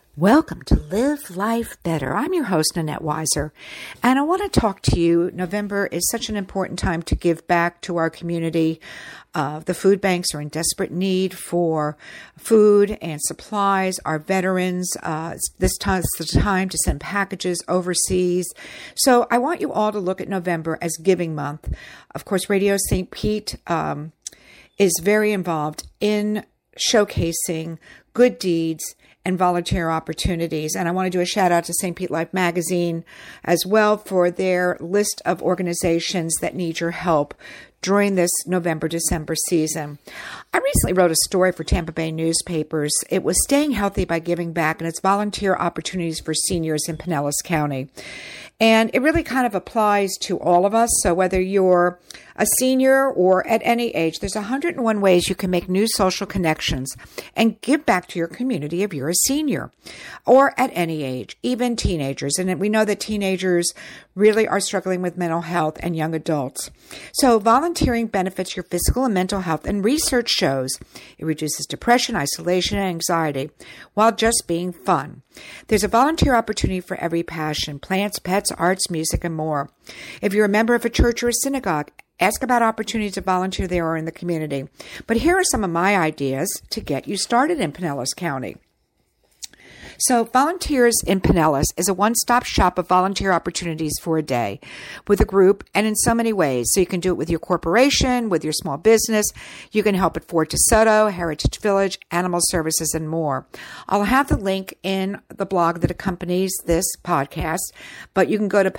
Welcome to Live Life Better. I'm your host, Nanette Weiser, and I want to talk to you. November is such an important time to give back to our community. The food banks are in desperate need for food and supplies. Our veterans, this time is the time to send packages overseas. So I want you all to look at November as Giving Month. Of course, Radio St. Pete is very involved in showcasing good deeds and volunteer opportunities. And I want to do a shout out to St. Pete Life Magazine as well for their list of organizations that need your help during this November-December season. I recently wrote a story for Tampa Bay newspapers. It was Staying Healthy by Giving Back, and it's volunteer opportunities for seniors in Pinellas County. And it really kind of applies to all of us. So whether you're a senior or at any age, there's 101 ways you can make new social connections and give back to your community if you're a senior or at any age, even teenagers. And we know that teenagers really are struggling with mental health and young adults. So volunteering benefits your physical and mental health, and research shows it reduces depression, isolation, and anxiety while just being fun. There's a volunteer opportunity for every passion: plants, pets, arts, music, and more. If you're a member of a church or a synagogue, ask about opportunities to volunteer there or in the community. But here are some of my ideas to get you started in Pinellas County. So Volunteers in Pinellas is a one-stop shop of volunteer opportunities for a day with a group and in so many ways. So you can do it with your corporation, with your small business. You can help at Fort DeSoto, Heritage Village, Animal Services, and more. I'll have the link in the blog that accompanies this podcast, but you can go to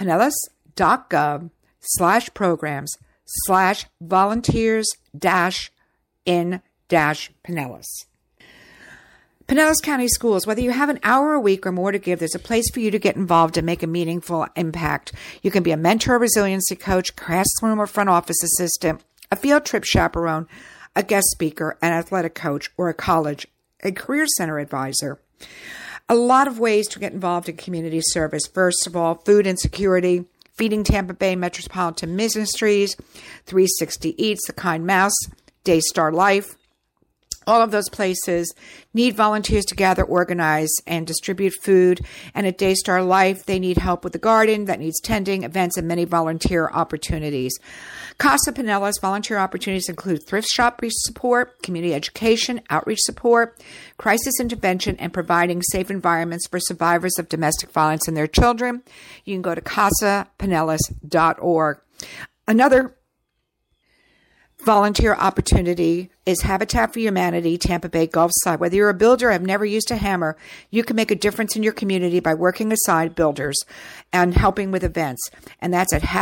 pinellas.gov/programs/volunteers-in-Pinellas. Pinellas County Schools, whether you have an hour a week or more to give, there's a place for you to get involved and make a meaningful impact. You can be a mentor, resiliency coach, classroom or front office assistant, a field trip chaperone, a guest speaker, an athletic coach, or a career center advisor. A lot of ways to get involved in community service. First of all, food insecurity, Feeding Tampa Bay Metropolitan Ministries, 360 Eats, The Kind Mouse, Daystar Life. All of those places need volunteers to gather, organize, and distribute food. And at Daystar Life, they need help with the garden that needs tending, events, and many volunteer opportunities. Casa Pinellas volunteer opportunities include thrift shop support, community education, outreach support, crisis intervention, and providing safe environments for survivors of domestic violence and their children. You can go to casapinellas.org. Another volunteer opportunity is Habitat for Humanity, Tampa Bay Gulf Side. Whether you're a builder or have never used a hammer, you can make a difference in your community by working aside builders and helping with events. And that's at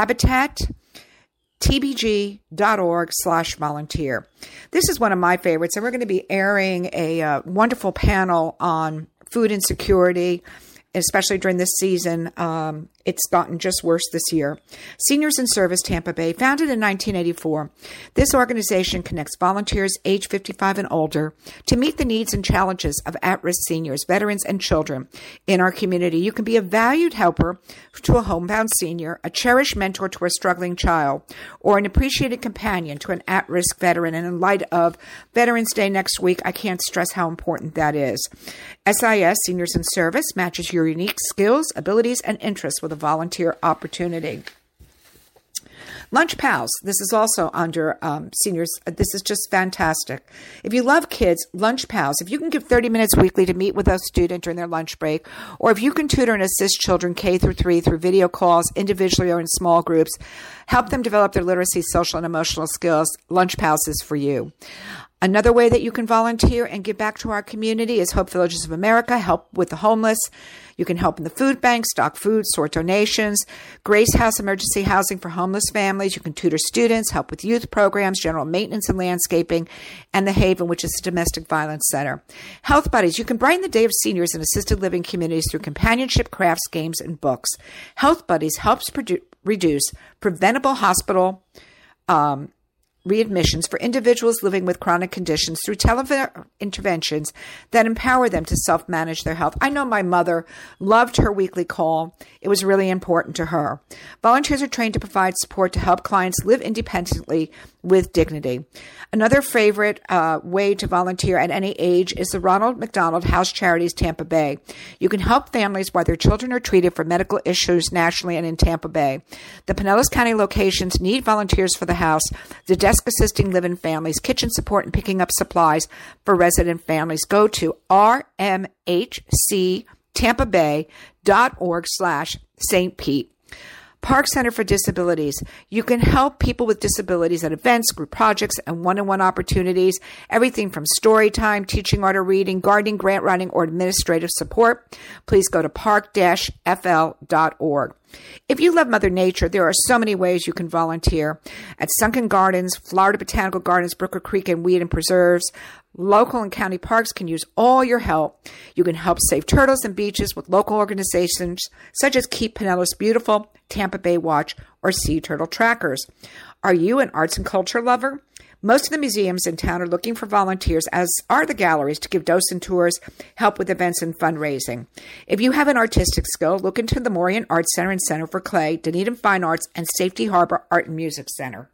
habitattbg.org/volunteer. This is one of my favorites, and we're going to be airing a wonderful panel on food insecurity, especially during this season. It's gotten just worse this year. Seniors in Service Tampa Bay, founded in 1984. This organization connects volunteers age 55 and older to meet the needs and challenges of at-risk seniors, veterans, and children in our community. You can be a valued helper to a homebound senior, a cherished mentor to a struggling child, or an appreciated companion to an at-risk veteran. And in light of Veterans Day next week, I can't stress how important that is. SIS, Seniors in Service, matches your unique skills, abilities, and interests with a volunteer opportunity. Lunch Pals. This is also under seniors. This is just fantastic. If you love kids, Lunch Pals. If you can give 30 minutes weekly to meet with a student during their lunch break, or if you can tutor and assist children K through 3 through video calls, individually or in small groups, help them develop their literacy, social, and emotional skills, Lunch Pals is for you. Another way that you can volunteer and give back to our community is Hope Villages of America, help with the homeless. You can help in the food bank, stock food, sort donations, Grace House emergency housing for homeless families. You can tutor students, help with youth programs, general maintenance and landscaping, and The Haven, which is a domestic violence center. Health Buddies. You can brighten the day of seniors in assisted living communities through companionship, crafts, games, and books. Health Buddies helps reduce preventable hospital readmissions for individuals living with chronic conditions through interventions that empower them to self-manage their health. I know my mother loved her weekly call. It was really important to her. Volunteers are trained to provide support to help clients live independently with dignity. Another favorite way to volunteer at any age is the Ronald McDonald House Charities Tampa Bay. You can help families while their children are treated for medical issues nationally and in Tampa Bay. The Pinellas County locations need volunteers for the house, the desk assisting live-in families, kitchen support, and picking up supplies for resident families. Go to rmhctampabay.org/St. Pete. Park Center for Disabilities. You can help people with disabilities at events, group projects, and one-on-one opportunities. Everything from story time, teaching art or reading, gardening, grant writing, or administrative support. Please go to park-fl.org. If you love Mother Nature, there are so many ways you can volunteer. At Sunken Gardens, Florida Botanical Gardens, Brooker Creek, and Weed and Preserves, local and county parks can use all your help. You can help save turtles and beaches with local organizations such as Keep Pinellas Beautiful, Tampa Bay Watch, or Sea Turtle Trackers. Are you an arts and culture lover? Most of the museums in town are looking for volunteers, as are the galleries, to give docent tours, help with events, and fundraising. If you have an artistic skill, look into the Morian Arts Center and Center for Clay, Dunedin Fine Arts, and Safety Harbor Art and Music Center.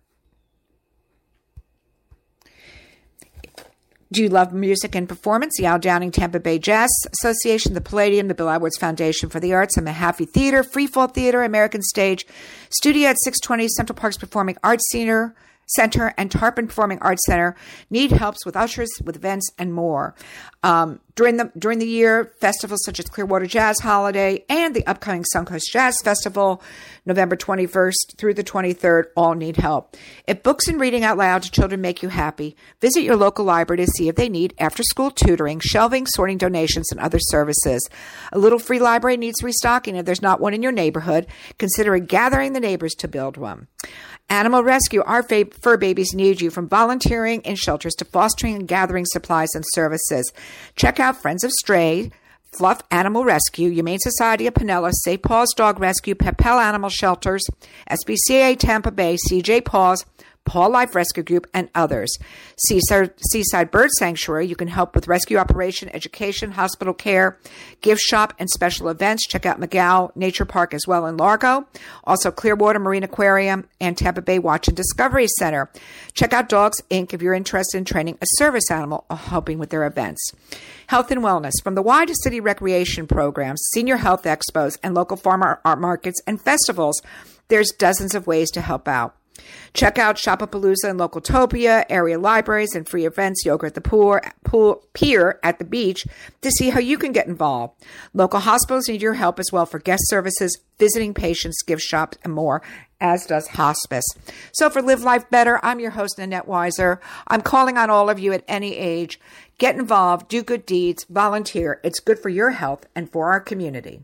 Do you love music and performance? The Al Downing Tampa Bay Jazz Association, the Palladium, the Bill Edwards Foundation for the Arts, and Mahaffey Theater, Freefall Theater, American Stage, Studio at 620, Central Parks Performing Arts Center, and Tarpon Performing Arts Center need helps with ushers, with events, and more. During the year, festivals such as Clearwater Jazz Holiday and the upcoming Suncoast Jazz Festival, November 21st through the 23rd, all need help. If books and reading out loud to children make you happy, visit your local library to see if they need after-school tutoring, shelving, sorting donations, and other services. A little free library needs restocking. If there's not one in your neighborhood, consider gathering the neighbors to build one. Animal Rescue, our fur babies need you, from volunteering in shelters to fostering and gathering supplies and services. Check out Friends of Stray, Fluff Animal Rescue, Humane Society of Pinellas, St. Paul's Dog Rescue, Pepel Animal Shelters, SPCA Tampa Bay, CJ Paws, Paul Life Rescue Group, and others. Seaside Bird Sanctuary, you can help with rescue operation, education, hospital care, gift shop, and special events. Check out McGow Nature Park as well in Largo. Also Clearwater Marine Aquarium and Tampa Bay Watch and Discovery Center. Check out Dogs Inc. if you're interested in training a service animal or helping with their events. Health and wellness. From the wide city recreation programs, senior health expos, and local farmer art markets and festivals, there's dozens of ways to help out. Check out Shopapalooza and Localtopia, area libraries, and free events, yoga at the pier at the beach, to see how you can get involved. Local hospitals need your help as well for guest services, visiting patients, gift shops, and more, as does hospice. So for Live Life Better, I'm your host, Nanette Weiser. I'm calling on all of you at any age. Get involved, do good deeds, volunteer. It's good for your health and for our community.